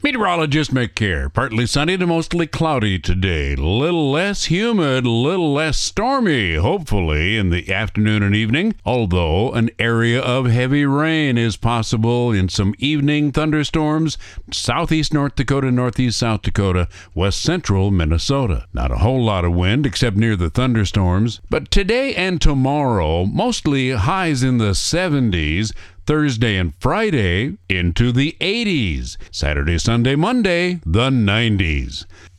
Meteorologist Mick here. Partly sunny to mostly cloudy today. Little less humid, little less stormy, hopefully, in the afternoon and evening. Although an area of heavy rain is possible in some evening thunderstorms. Southeast North Dakota, northeast South Dakota, west central Minnesota. Not a whole lot of wind except near the thunderstorms. But today and tomorrow, mostly highs in the 70s. Thursday and Friday into the 80s. Saturday, Sunday, Monday, the 90s.